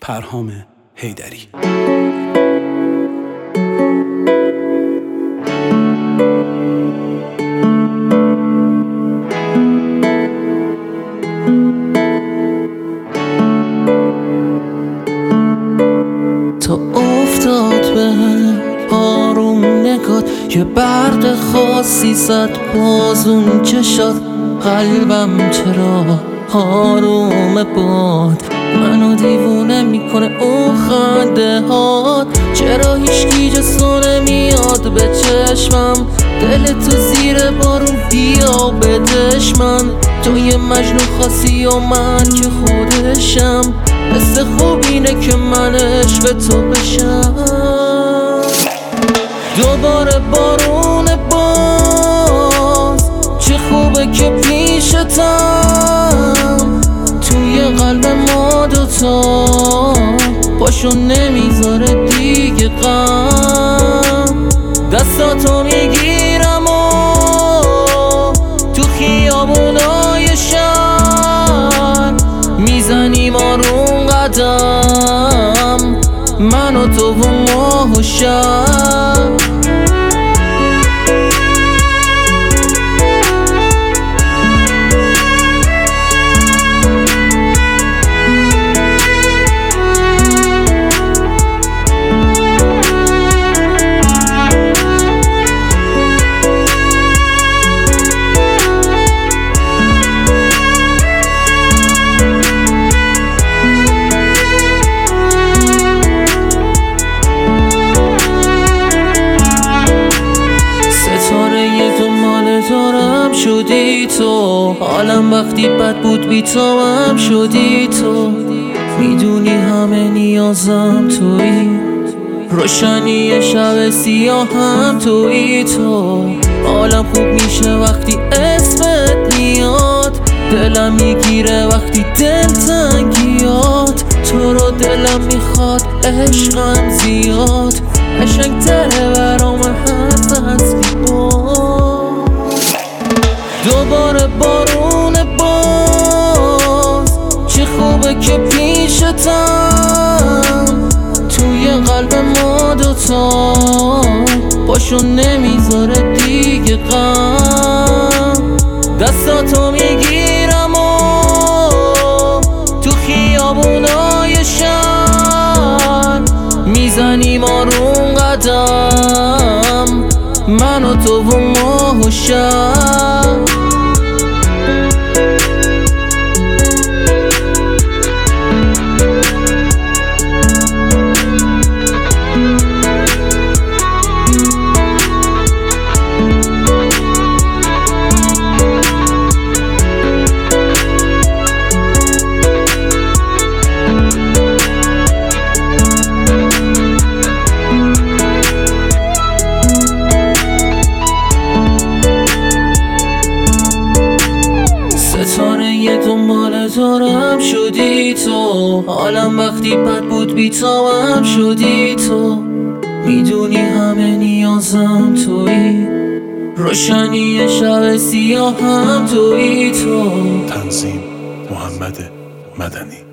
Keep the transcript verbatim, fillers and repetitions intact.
پرهام حیدری. تو افتاد به آروم نگات، یه برق خاصی زد بازون چشات، قلبم چرا آروم باد، منو دیوونه میکنه اون خنده هات، چرا هیچکی جسو نمیاد به چشمم، دل تو زیر بارون بیا بدش من، تو یه مجنون خاصی و من که خودشم، حس خوب اینه که من عشق تو بشم. دوباره بارون باز، چه خوبه که پیشتم، توی قلب ما دوتا پاشو نمیذاره دیگه غم، دستاتو میگیرم و تو خیابونای شهر میزنیم آروم قدم، من و تو و ماه و شب. شدی تو حالم وقتی بد بود بی تو هم شدی تو، میدونی همه نیازم تویی، روشنی شب سیاه هم تویی تو، حالم خوب میشه وقتی اسمت میاد، دلم میگیره وقتی دل تنگیات، تو رو دلم میخواد عشقم زیاد، قشنگ تره برام حد از دوباره بارون باز، چه خوبه که پیشتم، توی قلب ما دوتا پاشو نمیذاره دیگه غم، دستاتو میگیرم و تو خیابونای شهر میزنیم آروم قدم، من و تو و ماه و شب. دنبال دارم شدی تو، حالم وقتی بد بود بی تو هم شدی تو، میدونی همه نیازم تویی، روشنی شب سیاه هم تویی تو. تنظیم محمد مدنی.